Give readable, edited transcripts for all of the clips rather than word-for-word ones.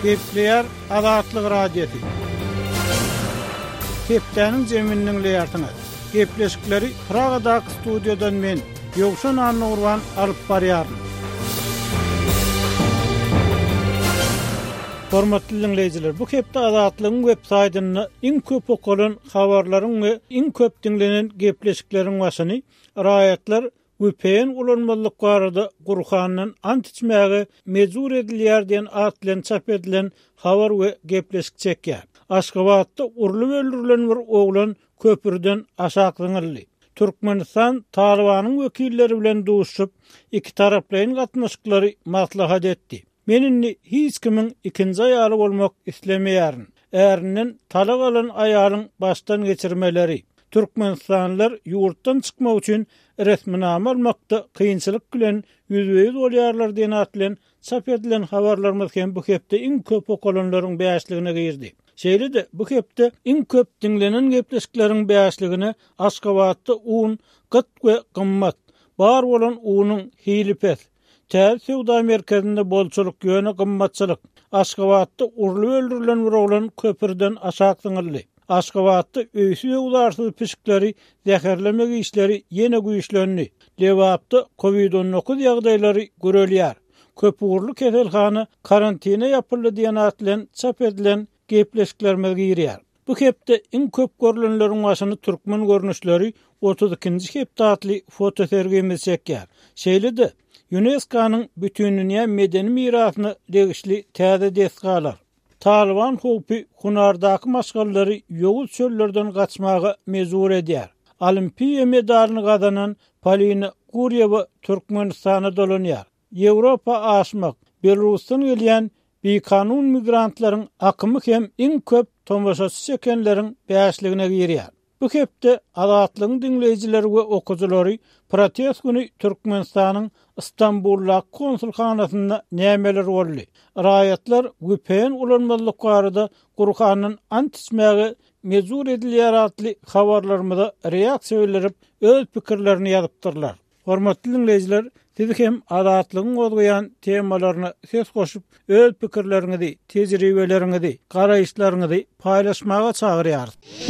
Kepler Azatlyk radiosi. Keplerniň jeminiň leýartyny. Kepleşikleri Pragadaky studiodan men Ýogşan Annurwan alyp barýarym. Hormatly dinleýijiler, bu kepde Azatlygyň web saýtyny iň köp okulan habarlaryň we iň köp dinlenen gepleşikleriň başyny raýatlar VPN ulanmalyk barada Gurhanyň antiçmäge mezur edilýär diýen at bilen çap edilen habar we gepleşik çekýär. Aşgabatda urlup öldürilen bir oglan köpürden aşaklaňyldy. Türkmenistan Talibanyň wekilleri bilen duşup iki taraplaryň gatnaşyklary maslahat etdi. Meninni hiç kimin ikinci aýaly bolmak islemeýärin. Ärinden talak alan aýalyň baştan geçirmeleri. Türkmenistanlylar ýurtdan çykmak üçin resminama almakda kynçylyk bilen ýüzbeýiz bolýarlar diýen atlen çap edilen habarlarymyz hem bu hepde iň köp okulanlaryň beýasligine girdi. Şeýle-de bu hepde iň köp dinlenen gepleşikleriň beýasligine Aşgabatda un, gyt we gymmat bar bolan unyň hilipet. Täze sowda merkezinde bolçuluk ýöne gymmatçylyk. Aşgabatda urlup öldürilen bir oglan köpürden aşaklaňyldy. Aşgabatda öýsü we ularsyz pişikleri, zäherlemek işleri ýene güýçlendi. Lewapda COVID-19 ýagdaýlary görelýär. Köpürlü keselhana karantina ýapyldy diýen atlen çap edilen gepleşiklerime girýär. Bu hepde iň köp görülenleriň başyny türkmen görnüşleri 32-nji hepde atly foto sergimiz çekýär. Şeýle-de UNESCO-nyň bütünlüğe medeni mirasyna degişli täze desgalar. Taliban hopi hunardaky maşgallary ýogul çöllerden gaçmagy mezur edýär. Olimpiýa medalyny gazanan Polina Guryewa Türkmenistana dolanýar. Ýewropa aşmak, Belarusdan gelýän bekanun migrantlaryň akymy hem iň köp tomaşaçy çekenleriň beýasligine girýär. Bu hepde Azatlygyň dinleýijileri we okujylary protest güni Türkmenistanyň İstanbul'da konsulxanasynda nämeler boldy? Raýatlar VPN ulanmalyk barada Gurhanyň antiçmäge mezur edilýär atly habarlarymyza reaksiýa bildirip öz pikirlerini ýazypdyrlar. Hormatly dinleýijiler, siz hem Azatlygyň gozgaýan temalaryna ses goşup öz pikirleriňizi, tejribeleriňizi, garaýşlaryňyzy paýlaşmaga çagyrýar.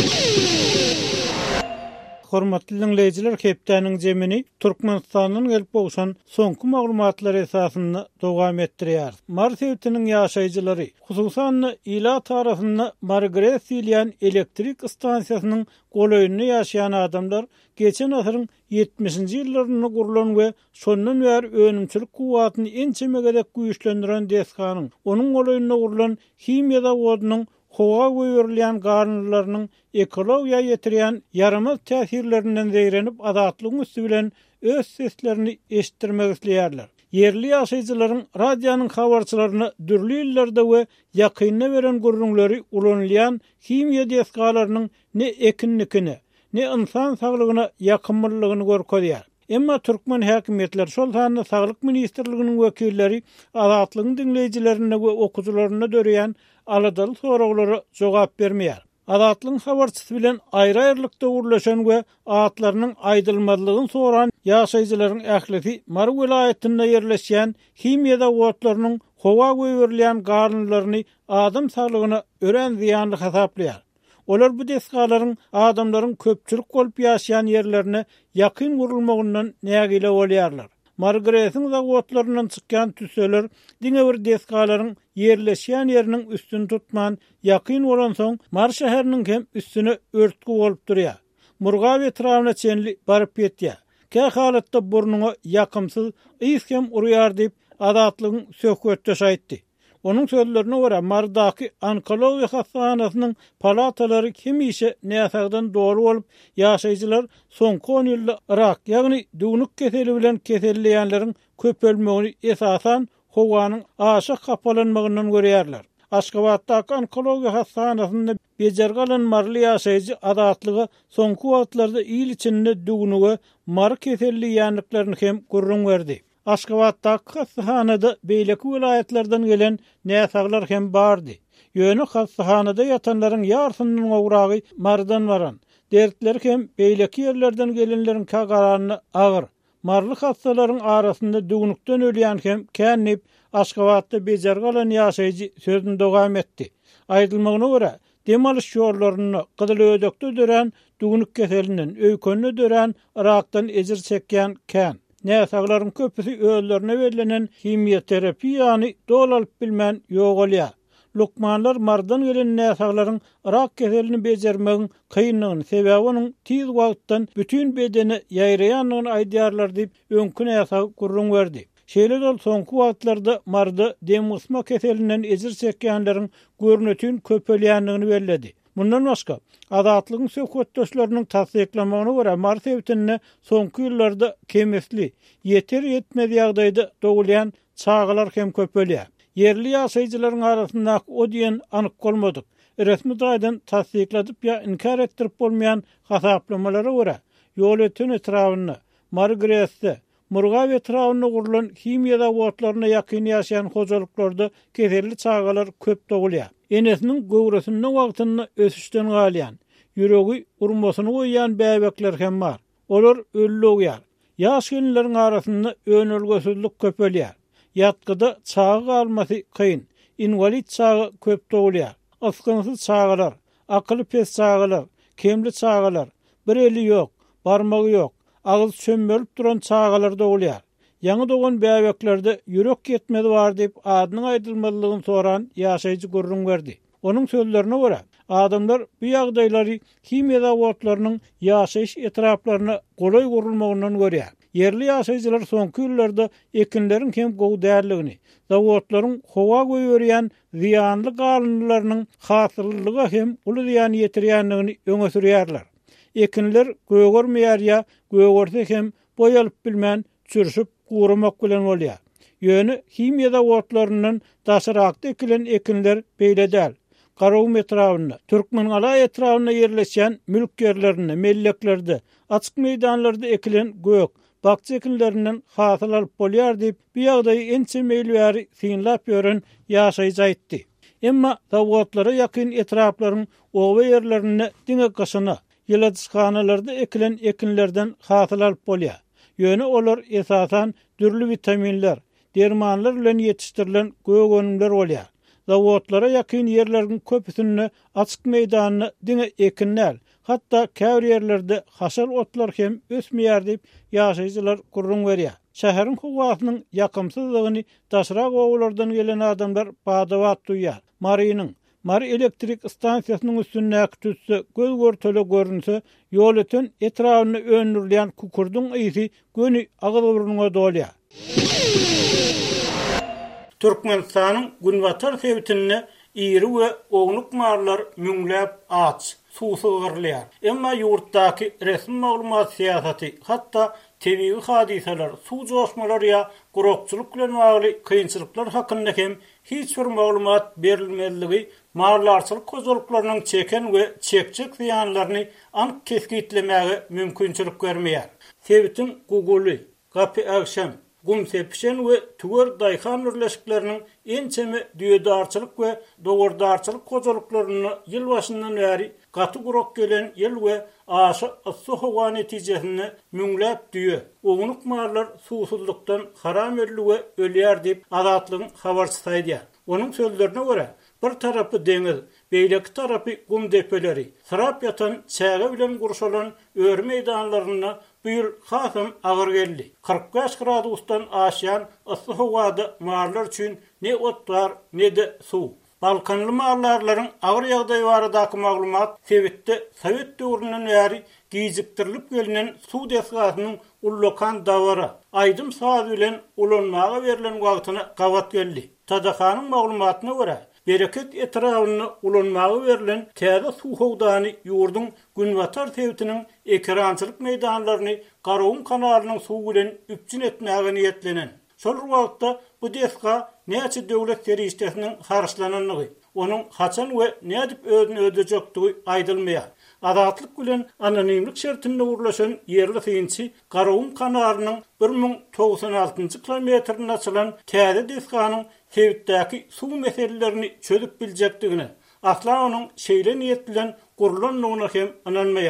Hormatly dinleýijiler, hepdeniň jemini Türkmenistanyň gelip bolşan soňky maglumatlar esasynda dowam etdirýär. Mars ýurtynyň ýaşaýjylary, hususan ila tarapynda Margaret Silian elektrik stansiýasynyň golaýyny ýaşaýan adamlar geçen asyryň 70-nji ýyllaryna gurulan we şondan bäri önümçilik kuwatyny ençemegedek güýçlendiren desganyň, onuň golaýyna gurulan himiýa zawodynyň howa goýurylan garynlarynyň ekologiýa ýetirýän yaramaz täsirlerinden zeýrenip azatlygyň üstü bilen öz seslerini eşitdirmek isleýärler. Yerli ýaşaýjylaryň radionyň habarçylaryna dürli ýyllerde we ýakyna beren gurrunlary ulanylýan himiýa desgalarynyň ne ekinlikini, ne insan saglygyna ýakynmylygyny görkezýär. Emma Türkmen häkimetleri şol sanyny Saglyk ministrliginiň wekilleri Azatlygyň dinleýijilerine we okujylaryna dörýän aladaly soraglary jogap bermeýär. Azatlygyň habarçysy bilen aýry-aýrylykda urlaşan we atlarynyň aýdylmalygyny soran ýaşaýjylaryň ählisi Mar welaýetinde ýerleşýän himiýa zawodlarynyň howa goýurylan garynlaryny adam saglygyna ören ziýanly hasaplaýar. Olar bu desgalaryň adamlaryň köpçülik bolup ýaşaýan ýerlerine ýakyn gurulmagyndan nägile bolýarlar. Margaret'in zawodlarynyň çykýan tüseler diňe bir desgalaryň ýerleşýän ýeriniň üstüni tutman ýakyn bolan soň Mar şäheriniň hem üstüne örtgü bolup durýar. Murgaw etrawyna çenli baryp ýetýär. Kä halatda burnuňa ýakymsyz ýyş hem urýar diýip Azatlygyň söhbetdeş aýtdy. Onun sözlerine göre Mardaky onkologiya hastahanasynyň palatalary hemişe näsagdan dolu bolup ýaşaýjylar soňky 10 ýylda rak, ýagny duňluk keseli bilen keselleýänleriň köpelmegini esasan howanyň aşak kapalanmagynyň görýärler. Aşgabatdaky onkologiya hastahanasynda bejergalan marly ýaşaýjy Azatlyga soňky wagtlarda ýyl içinde duňugy mar keselleýänliklerini hem gurrun berdi. Aşgabatdaky hastahanada beýleki vilayetlerden gelen näsaglar hem bardy. Ýöne hastahanada ýatanlaryň ýarsynyň owragy mardan baran. Dertler hem beýleki ýerlerden gelenleriň kagararyny agyr. Marly hastalaryň arasynda duňlukdan ölýän hem känip Aşgabatda bejer galan ýaşaýjy sözüni dowam etdi. Aýdylmagyna görä, dem alyş ýollaryny Gyzylöýdekde dören dugunuk keselinden öýkönne dören Irakdan ejir çekýän kän. Näsaglaryň köpüsi öýlerine berlenen himiýoterapiýany dolalyp bilmän ýok bolýar. Lukmanlar mardan gelen näsaglaryň Irak keselini bejermegiň kynlygyny sebäbi onuň tiz wagtdan bütün bedeni ýaýraýanlygyny aýdýarlar diýip öňkü näsag gurrun berdi. Şeýle dol soňky wagtlarda marda demusma keselinden ejir çekýänleriň görnetini köpelýänligini belledi. Bundan başga, adatlygyň söhbetdeşleriniň tasdiklamagyna görä mar sebitini soňky ýyllarda kemesli, ýeter ýetmedi ýagdaýda dogulýan çağalar hem köpelýär. Yerli ýaşaýjylaryň arasynda o diýen anyk bolmadyk. Resmi daýdan tasdikladyp ýa inkar etdirip bolmaýan hasaplamalara görä, ýol ötün etrawyny, Margretde, Murgaw etrawyny gurulan himiýa zawodlaryna ýakyn ýaşaýan hojalyklarda keserli çağalar köp dogulýar. Enesiniň göwresiniň wagtyny ösüşden galýan, ýüregi urmasyny goýýan bäbekler hem bar. Olar öllügýär. Ýaş gelinleriň arasynda önelgesizlik köpelýär. Ýatgyda çağı galmasy kyn, invalid çağı köp dogulýar. Askansyz çağalar, akyly pes çağalar, kemli çağalar, bir eli ýok, barmagy ýok, agyz çömmelip duran çağalar dogulýar. Ýaňy dogan bäbeklerde ýürek ýetmedi bar diýip adynyň aýdylmalygyny soran ýaşaýjy gurrun berdi. Onun sözlerine görä, adamlar bu ýagdaýlary himiýa zawodlarynyň ýaşaýyş etraplaryna golay gurulmagyndan görýär. Yerli ýaşaýjylar soňky ýyllarda ekinleriň hem gowy därligini, zawodlaryň howa goýberýän ziýanly galynlarynyň hasyllygy hem uly ziýan ýetirýänligini öňe sürýärler. Ekinler gögörmeýär ýa gögörse hem boýalyp bilmän çürüşüp guramak bilen bolýar. Ýöne himiýa zawodlarynyň daşarakda ekilen ekinler beýle däl. Garawum etrawyna, Türkmenala etrawyna ýerleşen mülk ýerlerinde, melleklerde, açyk meýdanlarda ekilen gök, bakça ekinlerinden hasıl alyp bolýar diýip bu ýagdaýy ençe meýilbäri synlap ýören ýaşaýjy aýtdy. Emma zawodlara ýakyn etraplaryň owa ýerlerine diňe gaşyna, ýyladyşkanalarda ekilen ekinlerden hasıl alyp bolýar. Ýöne olar esasan dürli vitaminler, dermanlar bilen ýetişdirilen gögönümler bolýar. Zawodlara ýakyn ýerleriň köpüsini açyk meýdanyny diňe ekinler, hatta käwr ýerlerde haşal otlar hem ösmeýär diýip ýaşaýjylar gurrun berýär. Şäheriň howasynyň ýakymsyzlygyny daşrak owlardan gelen adamlar badawat duýýar. Mar elektrik stansiýasynyň üstündäki tüssü göz görtele görünse, ýol ötün etrawyny öňürleýän kukurdun ýyzy göni agyl burnuňa dolýar. Türkmenistanyň Günwatar sebitini iri we oňluk marlar müňläp aç, suwsugyrlýar. Emma ýurtdaky resmi maglumat siýasaty, hatda tebii hadiseler, suw joşmalar ýa gurokçuluk bilen bagly kynçylyklar hakynda hem hiç bir maglumat berilmezligi marlarçylyk kozuluklarynyň çeken we çekçek ziýanlaryny anyk keskitlemäge mümkinçilik bermeýär. Sebitin Gogoly, Gapy Agşam, Gumsepişen we Tüger daýhan birleşikleriniň ençemi düýedarçylyk we dogurdarçylyk kozuluklaryny ýyl başyndan bäri gaty gurok gelen ýyl we aşy yssyk netijesinde müňläp düýe. Oňluk marlar suwsuzlukdan haram edilýär we ölýär diýip adatlygyň habarçysy aýdýar. Onuň sözlerine görä, bir tarapy deňiz, beýleki tarapy gum depeleri, sırap yatan çäge bilen gurşalan öýre meýdanlaryna bu ýyl hasam agyr geldi. 45 gradusdan aşýan yssyk howada marlar üçin ne ot bar, ne de suw. Balkanly marlarlaryň agyr ýagdaý baradaky maglumat sebitde Sowet döwründen bäri gijikdirilip gelinen suw desgasynyň ullokan dawara, aýdym saat bilen ulanmaga berilen wagtyna gawat geldi. Tadahanyň maglumatyna görä, bereket etrawyny ulanmaga berilen täze suw howdany ýurdun Günwatar sebitiniň ekrançylyk meýdanlaryny Garawum kanalynyň suw bilen üpçün etmäge niýetlenen. Şol wagtda bu desga näçe döwlet serişdesiniň harçlananlygy, onuň haçan we nädip özüni ödejekdigi aýdylmaýar. Adatlyk bilen anonimlik şertinde urlaşan yerli synçy Garawum kanalynyň 1096-njy kilometrine açylan täze desganyň sebitdäki suw meselelerini çözüp biljekdigini, asla onuň şeýle niýet bilen gurulanlygyna hem ananmaýar.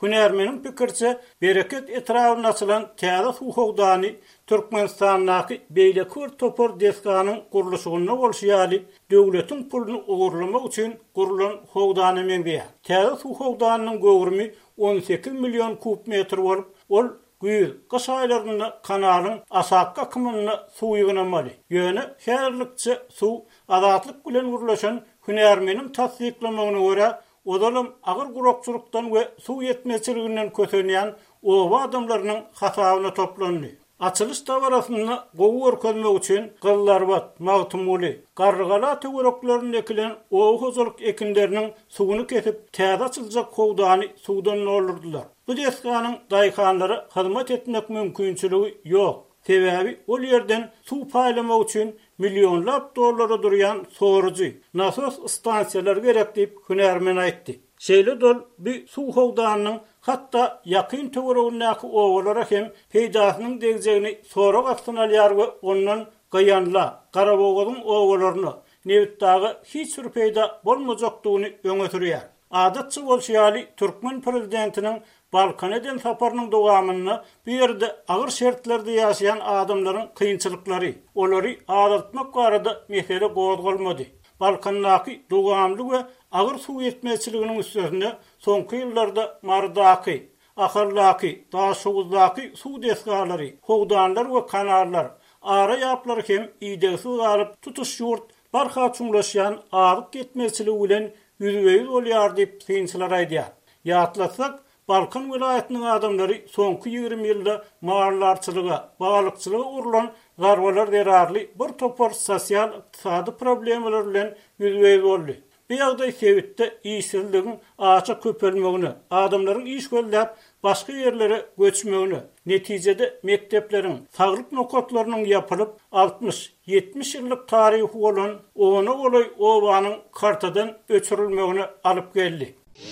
Hünärmeniň pikirçe bereket etrawyna açylan täze suw howdany Türkmenistanyň beýlekur topor deskanyň gurulşygyna bolşýaly döwletiň puluny ogurlamak üçin gurulan howdany meňdeýär. Täze suw howdanynyň gowurmy 18 million kub metr bolup, ol güýz kış aýlaryna kanalyň asak akymyny suwuýgynamaly. Ýöne şäherlikçe suw azatlyk bilen gurulşan hünärmeniň tasdiklamagyna görä odalam agyr gurokçulukdan we suw yetmezçiliginden kötenýän oba adamlarynyň hatawyna toplandy. Açılış tawarasyny gowy örkezmek üçin Gyllarbat, Magtumuly, Gargala töwereklaryny ekilen owa hozurlyk ekinleriniň suwuny kesip täze açyljak howdany suwdan olurdular. Bu deskanyň daýkanlary hyzmat etmek mümkinçiligi ýok. Sebäbi ol ýerden suw paýlamak üçin millionlap dollara durýan sorugy, nasos stansiýalar gerek diýip hünärmen aýtdy. Şeýle dol bir suw howdanynyň hatda ýakyn töweregindäki owalara hem peýdasynyň degjegini sorak astyna alýar we ondan gaýanla Garabogadyň owalaryny nebitdagy hiç bir peýda bolmajakdygyny öňe sürýär. Adatçy bolşýaly Türkmen prezidentiniň Balkan eden saparynyň dowamyny bir ýerde agyr şertlerde ýaşaýan adamlaryň kynçylyklary, olary adatmak barada mesele gozgalmady. Balkandaky dowamly we agyr suw yetmezçiliginiň üstüne soňky ýyllarda mardaky, ahyrlaky, daşuguzdaky suw desgalary, howdanlar we kanallar, ara ýaplary hem ýydygy galyp tutuş ýurt barha çuňlaşýan agyk yetmezçiligi bilen ýüzbeýiz bolýar diýip synçylar aýdýar. Ýatlasak Balkan vilayetiniň adamlary soňky 20 ýylda maarlarçylyga, balykçylyga urulan garwalar derarly bir topar sosial iqtisady problemler bilen ýüzbeýiz boldy. Bu ýagdaý sebäpde işsizligiň açyk köpelmegini, adamlaryň iş göllep başga ýerlere göçmegini, netijede mektepleriň saglyk nokatlarynyň ýapylyp 60-70 ýyllyk taryhy bolan ona bolay obanyň kartadan öçürilmegini alyp geldi.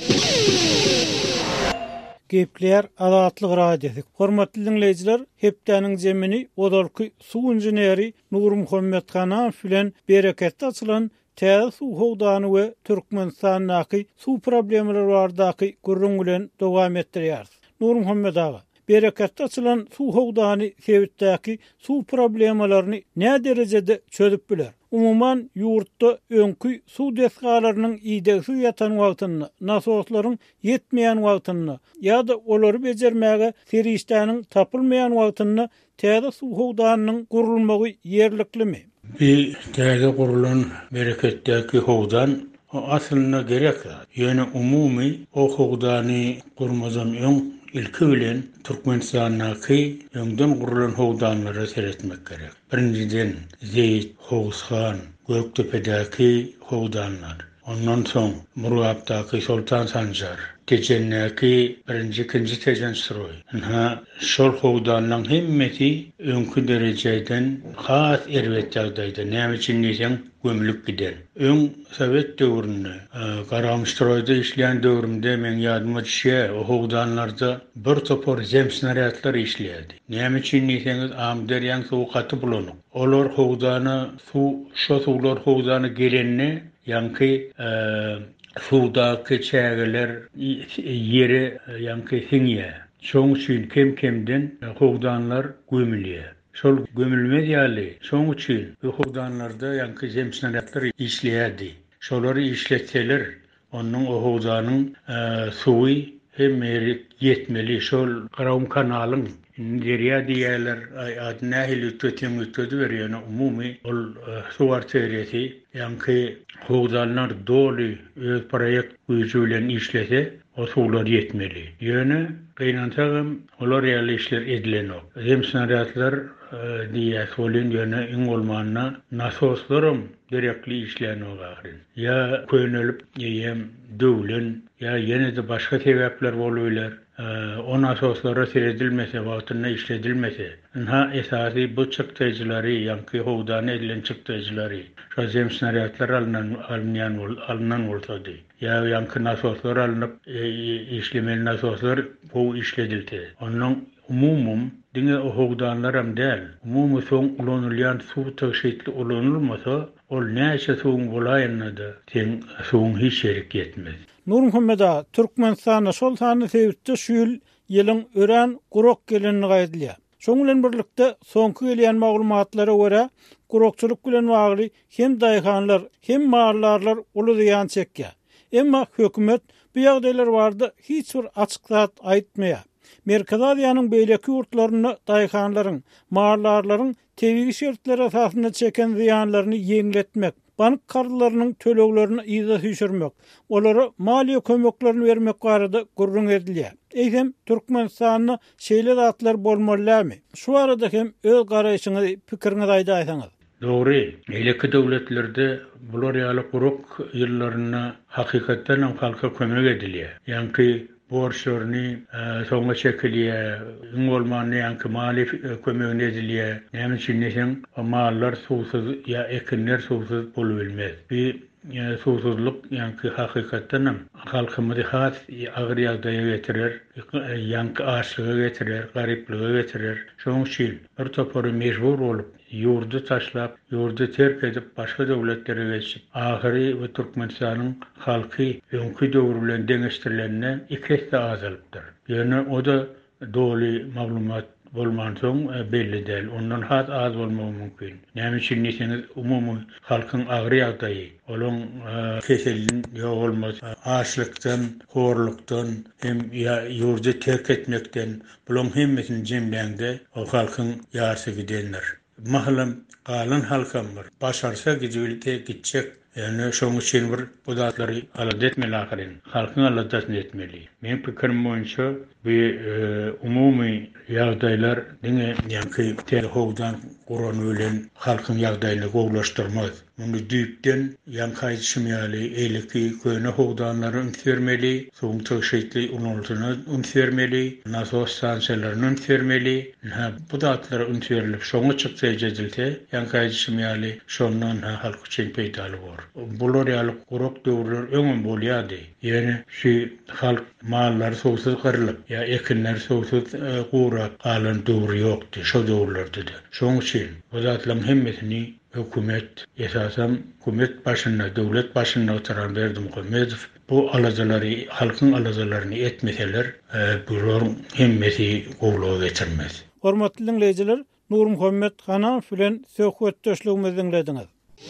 Gepler azatlyk radiosi. Hormatly dinleyijiler, hepdeniň jemini odalky suw injeneri Nur Muhammed Hanan bilen bereketli açylan täze suw howdany we Türkmenistanyň suw problemleri bardaky gurrun bilen dowam etdirýär. Nur Muhammed aga, bereketli açylan suw howdany sebäpdäki suw problemlerini näme derejede çözüp biler? Umuman ýurtda öňkü suw deskalarynyň ýydygy ýatan wagtyny, nasoslaryň ýetmeýän wagtyny ýa-da olary bejermäge serişdäniň tapylmaýan wagtyny täze suw howdanynyň gurulmagy ýerliklimi? Bir täze gurulan bereketdäki howdan aslynda gerek. Ýöne umumy o howdany gurmazam öň ilki bilen Türkmenistanyňky öňden gurulan howdanlara seretmek gerek. Birinciden Zeyt, Howshan, Göktepe'däki howdanlar. Ondan soň Murabdaky Sultan Sanjar, Tejennäki birinji ikinji tejen suroy. Şol howdanlaryň hemmeti öňkü derejeden has erwet ýagdaýda näme üçin diýsem gömülüp gider. Öň Sowet döwründe, Garamştroyda işleýän döwrümde men ýadyma düşýär, o howdanlarda bir topor zemsnaryatlar işleýärdi. Näme üçin diýseniz, amderýän suw gaty bulanyp. Olar howdany şo suwlar howdany gelenni ýanky suwdaky çägeler ýere ýanky siňýär. Şoň üçin kem-kemden howdanlar gömülýär. Şol gömülmez ýaly. Şoň üçin bu howdanlarda ýanky zemsnaryatlar işleýärdi. Şolary işletseler, onuň o howdanyň suwy hem ýetmeli. Şol Garawun kanalyň derýa diýerler adyna ötüdi berýän umumy ol suw arteriýasy ýanky howdanlar doly öz proýekt güýji bilen işlese o suwlar ýetmeli. Ýöne gynançagym olar ýaly işler edilenok. Zemsnaryatlar diýä solen ýöne iň bolmanyna nasoslaryň gerekli işlerini olaryn. Ya könülüp ýem döwlen ya ýene de başga sebäpler bolýarlar. O nasoslara seredilmese, wagtyna işledilmese. Esasy bu çykdyjylary, ýanky howdan edilen çykdyjylary, şo zemsnaryatlar alynan bolsady. Ya ýanky nasoslar alınıp işlemeli nasoslar bu işledildi. umumum diňe o howdanlaram däl. Umumy soň ulanylýan suw täşitli ulanylmasa, ol näçe suwun bolaýanada sen suwun hiç şerik etmez. Nur Muhammed ağa, Türkmenistana şol sany sebäpde şu ýylyň ören gurok gelenini gaýdylýar. Şoň bilen birlikde soňky gelýän maglumatlara görä, gurokçuluk bilen bagly hem daýhanlar, hem mahallarlar uly ziýan çekýär. Emma hökümet bu ýagdaýlar barada hiç bir açyk zat aýtmaýar. Merkez Aziýanyň beýleki ýurtlaryny daýhanlaryň, mahallarlaryň tebigi şertleri esasynda çeken ziýanlaryny ýeňletmek, bank kartlarynyň töleglerini ýyza düşürmek, olara maliýe kömeklerini bermek barada gurrun edilýär. Eýsem Türkmenistanyň şeýle zatlar bolmalymy? Şu arada hem öz garaýşyňyzy, pikiriňizi aýdaýsaňyz. Dogry, eýleki döwletlerde bular ýaly guruk ýyllaryna hakykatdan halka kömek edilýär. Ýani borçlarını soňa çekilýär, bolmany ýa-ni mali kömegine edilýär. Näme üçin näsen mallar suwsuz ýa ekinler suwsuz bolubilmez. Bir suwsuzlyk ýa-ni hakykatdan halkymyzy has agyr ýagdaýa getirer, ýa-ni açlyga getirer, garyplyga getirer. Şoň üçin bir topary mejbur bolup ýurdu taşlap, ýurdu terk edip başga döwletlere geçip, ahyry we Türkmenistanyň halky öňkü döwür bilen deňeşdirilenine ikisi azalypdyr. Ýöne o da doly maglumat bolman soň belli däl. Ondan has az bolmagy mümkin. Näme üçin näseniz umumy halkyň agyr ýagdaýy, olaň keselin ýa bolmasa açlykdan, horlukdan hem ýurdu terk etmekden bulan hemmesini jemläňde o halkyň ýarsy gidenler. Mahalam galan halkam var. Başarsa gidilte gitjek. Yani şoň üçin bir bu zatlary alad etmeli ahyrin. Halkyň alad etmeli. Men pikirim boýunça bu umumy ýagdaýlar diňe ýa-ni terhowdan guran ölen halkyň ýagdaýyny gowlaşdyrmaz. Muny düýpden ýa-ni şymýaly eýleki köne howdanlary ünsürmeli, soň töşetli ulanlygyny ünsürmeli, nasos stansiýalaryny ünsürmeli. Bu zatlary ünsürilip şoňa çyksa edilse, ýa-ni şymýaly şondan halk üçin peýdaly bor. Bular ýaly guruk döwürler öňüm bolýardy. Ýani şu halk mallary suwsuz gyrylyp, ýa ekinler suwsuz gurap galan döwür ýokdy, şo döwürlerde de. Şoň üçin bu zatlaryň hemmesini hökümet, esasen hökümet başynda, döwlet başynda oturan Berdimuhammedow bu alajalary, halkyň alajalaryny etmeseler, bular hemmesi gowlaga geçirmez. Hormatly dinleyijiler, Nur Muhammed Hanan bilen söhbetdeşligimizi dinlediňiz.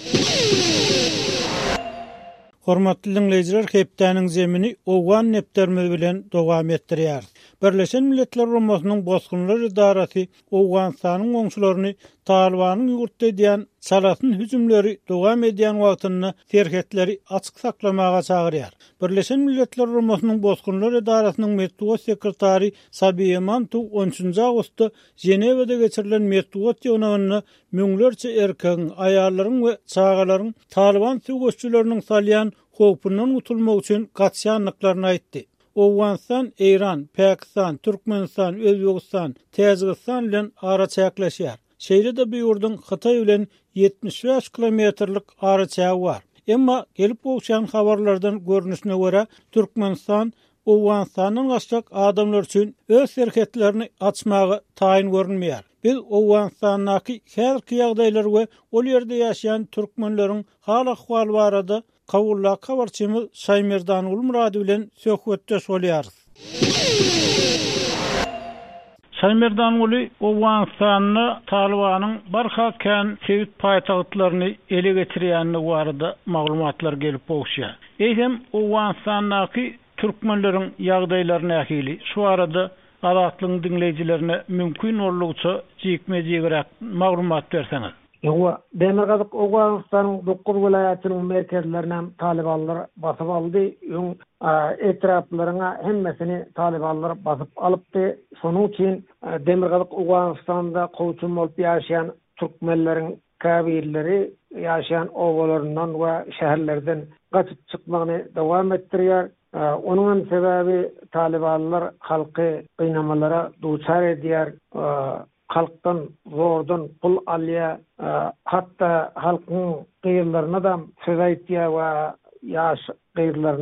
Hormatly dinleyijiler, hepdäniň zemini owan nepdermi bilen dowam etdirýär. Birleşen Milletler Guramasynyň Bosgunlar Idarasy Owganistanyň oňşularyny Talibanyň ýurtda edýän salasyn hüjümleri dowam edýän wagtyny serhetleri açyk saklamaga çagyrýar. Birleşen Milletler Guramasynyň Bosgunlar Idarasynyň medeniýet sekretary Sabiha Mantu 13 awgustda Jenewada geçirilen medeniýet ýygnagyny müňlerçe erkegiň, aýallaryň we çagalaryň Taliban söwüşçüleriniň salýan howpundan utulmak üçin gaçýanlyklaryny aýtdy. Owganistan, Iran, Pakistan, Türkmenistan, Özbegistan, Täzikistan bilen ara çäkleşýär. Şeýle-de bu ýurdun Hytaý bilen 75 kilometrlik ara çägi bar. Emma gelip bolşan habarlardan görnüşine görä Türkmenistan Owganistanyň gaçak adamlar üçin öz serhetlerini açmagy taýyn görünmeýär. Biz Owganistanyň häzirki ýagdaýlary we ol ýerde ýaşaýan türkmenleriň hal ahwaly barada Kawulla kawarçymyz Şaýmerdan Ulmurady bilen söhbetdeş bolýarys. Şaýmerdan Uly Owganistanyň Talibanyň barhakän sewit paýtagtlaryny ele getirýänligi barada maglumatlar gelip bolýar. Eýsem Owganistanyň türkmenleriň ýagdaýlaryna ähili şu arada adatlyň dinleýijilerine mümkin bolýarsa jikme-jigrak maglumat berseňiz. Ýa-ni Demirgazyk Owganistanyň 9 vilayatynyň merkezlerinden Talibanlar basyp aldy. Ýöň etraplaryna hemmesini Talibanlar basyp alypdy. Şonuň üçin Demirgazyk Owganistanda gowçum bolup ýaşaýan türkmenleriň kabirleri ýaşaýan owalaryndan we şäherlerden gaçyp çykmagyny dowam etdirýär. Onuň sebäbi Talibanlar halky gynamalara duçar edýär. Halktan zordan pul alýa, hatta halkyň gyrlaryna da söz aýtýar we ýaş gyrlaryny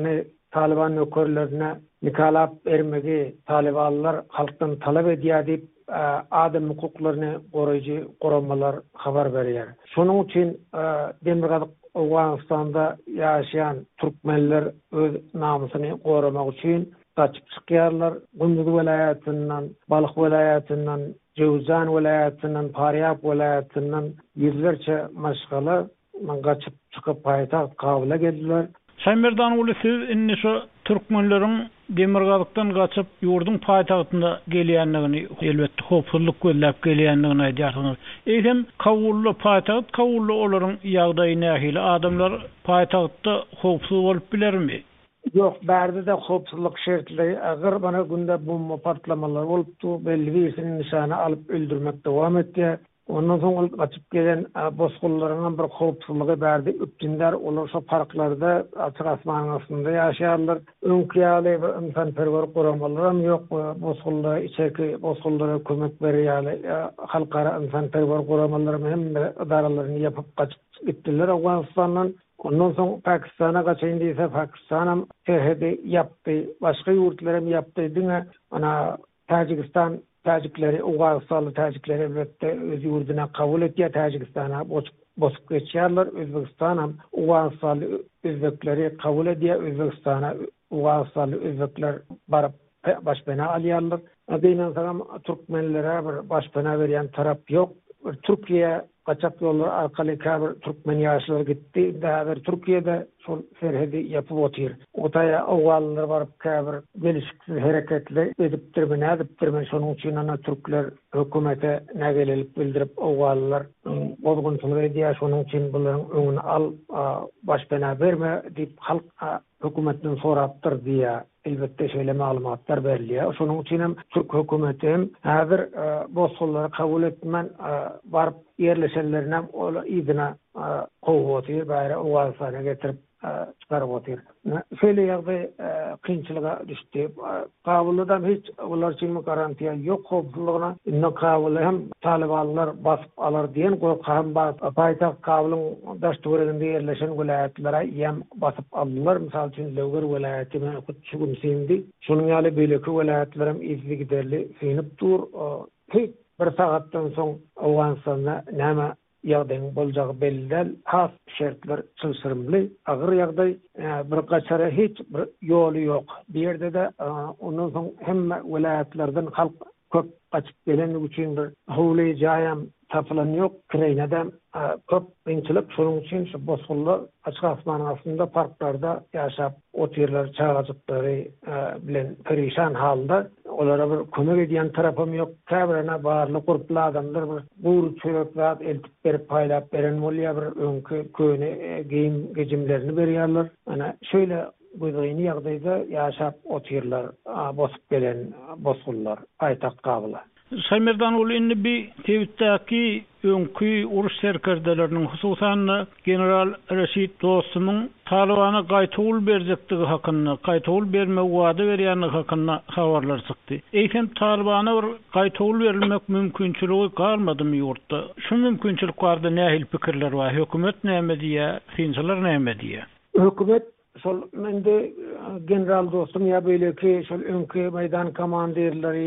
Taliban nökerlerine nikalap ermegi Talibanlar halktan talep edýär adam hukuklaryny goraýjy goramalar habar berýär. Şonuň üçin Demirgazyk Awganistanda ýaşaýan türkmenler öz namusyny goramak üçin gaçyp çykýarlar. Gündüz welaýatyndan, Balyk welaýatyndan, Jowzan welaýatyndan, Paryap welaýatyndan ýüzlerçe maşgala gaçyp çykyp paýtaxt Kabula geldiler. Saýmerdan uly siz inni şu türkmenleriň Demirgazykdan gaçyp ýurdun paýtagtynda gelýändigini elbetde hopsuzlyk gözläp gelýändigini aýdýarsyňyz. Eýsem Kabully paýtagt, Kabully olaryň ýagdaýy nähili adamlar paýtagtda hopsuz bolup bilermi? Yok, bärde de hopsuzlyk şertleri agyr bana günde bomba patlamalar bolupdy, belli birisini nişana alyp öldürmek dowam etdi. Ondan soň gaçyp gelen bozgullaryň bir hopsuzlygy bärde üpdinler, olar şo parklarda açyk asmanyň astynda ýaşaýarlar. Öňküýäli bir insanperwer goramalarym ýok, bozgullara içerki bozgullara kömek berýär, halkara insanperwer goramalarym hem idaralaryny ýapyp gaçyp gitdiler Awganistandan. Ondan soň Pakistana gaçaýyn diýse Pakistanam terhedi yapdy, başga ýurtlarym yapdy diňe ana Tajikistan Tajikleri, Awganistanly Tajikleri elbetde öz ýurduna kabul etýär, Tajikistana bosup geçýärler, Özbegistan hem Awganistanly özbekleri kabul edýär, Özbegistana Awganistanly özbekler baryp başpana alýarlar. Adyna salam türkmenlere bir başpana berýän tarap ýok. Türkiýe gaçak ýollar arkaly käbir türkmen ýaşlary gitdi. Däber Türkiýede şol serhedi ýapyp otyr. Otaya awallar baryp käbir gelişiksiz hereketli edipdirmen şonuň üçin ana türkler hökümete nägelelip bildirip awallar bozgunçylyk edýär. Şonuň üçin bularyň öňüni al, başpana berme diýip halk hökümetden sorapdyr diýär. Elbette şöyle malumatlar berilýär. Şonuň üçin hem Türk hökümeti hem häzir bozgullary kabul etmen baryp yerleşenlerine ola idina gowy otyr, bäri Awganistana getirip çıkarıp otyr. Şöyle ýagdaý kynçylyga düşdi. Kabulda hiç ular üçin garantiýa ýok hopsuzlygyna. Inne Kabul hem Talibanlar basyp alar diýen gorkam bar. Paýtagt Kabulyň daşdurygynda ýerleşen welaýatlara ýem basyp aldylar. Mysal üçin Lowgar welaýatyna şugun sindi. Şonuň ýaly beýleki welaýatlarym izli giderli synip dur. Hiç bir sagatdan soň Awganistanda näme ýagdaýyň boljagy belli, has şertler çylşyrymly, agyr ýagdaý, bir gaçara hiç bir ýoly ýok. Bir ýerde de ondan soň hemme welaýatlardan halk köp gaçyp gelenligi üçin bir howly jaýam tapylan ýok. Kireýneden köp kynçylyk, şonuň üçin şu bozgullar açyk asmanyň astynda parklarda ýaşap otyrlar, çağajyklary bilen perişan halda. Olara bir kömek edýän tarapym ýok. Käbirine barly guruply adamlar bir bur çörekler eltip berip paýlap beren bolýar, bir öňkü köne geyim gejimlerini berýärler. Ana şöyle goýdyny ýagdaýda ýaşap otyrlar, bosup gelen bozgullar aýtak Kabula. Saýmerdan ul indi bir tewitdäki öňkü uruş serkerdeleriniň hususan General Reşit Dostumyň Talibana gaýtawul berjektigi hakyna, gaýtawul berme wada berýänligi hakyna habarlar çykdy. Eýsem Talibana bir gaýtawul berilmek mümkinçiligi galmadymy ýurtda? Şu mümkinçilik barda nähil pikirler bar? Hökümet näme diýär, finçiler näme diýär? Hökümet şol mende general dostum ya beýleki şol öňkü meýdan komandirleri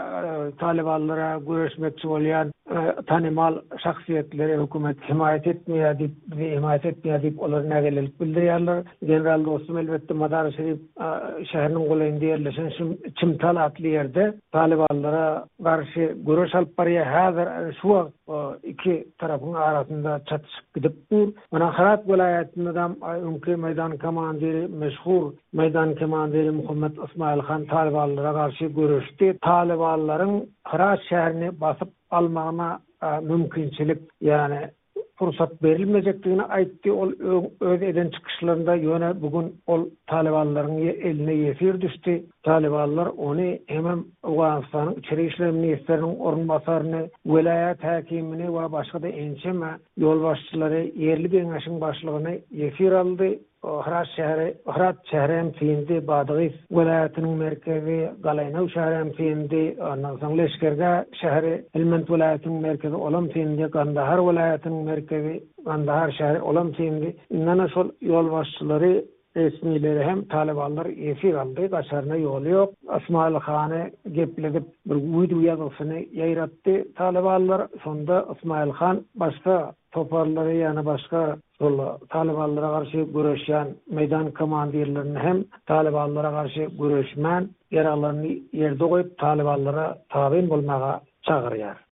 ya Talibanlara görüşmekçi bolýan tanymal şahsiýetleri hökümet himayet etmeýär diýip olar nägelelip bildirýärler. General dostum elbetde Madar Şerif şäheriniň golaýynda ýerleşen Çimtal atly ýerde Talibanlara garşy görüş alyp barýar. Häzir şu iki tarapyň arasynda çatışyp gidip dur. Mana Herat welaýatynda öňkü meýdan komandiri meşhur meýdan komandiri Muhammed Ismail Khan Talibanlara garşy görüşdi. Talibanlaryň Herat şäherini basyp almagyna mümkinçilik, yani fursat berilmejekdigini aýtdy. Ol öz eden çykyşlarynda ýöne bugün ol Talibanlaryň eline ýesir düşdi. Talibanlar ony hemem Awganistanyň içeri işler ministriniň orunbasaryny, welaýat häkimini we başga da ençeme ýol başçylary ýerli beňaşyň başlygyny ýesir aldy. Herat şäheri hem tindi, Badagys welaýatynyň merkezi, Galaynaw şäheri hem tindi, ondan soň Leşkerge şäheri, Helmand welaýatynyň merkezi olam tindi, Kandahar welaýatynyň merkezi, Kandahar şäheri olam tindi. Indan şol ýol başçylary resmileri hem Talibanlar efir aldı, kaçarına yolu yok. İsmail Han'ı gepledip bir uydu yazısını yayrattı Talibanlar. Sonda İsmail Han başka toparları yani başka Talibanlara karşı güreşen meydan komandirlerini hem Talibanlara karşı güreşmen yaralarını yerde koyup Talibanlara tabi bolmaga çağırýar.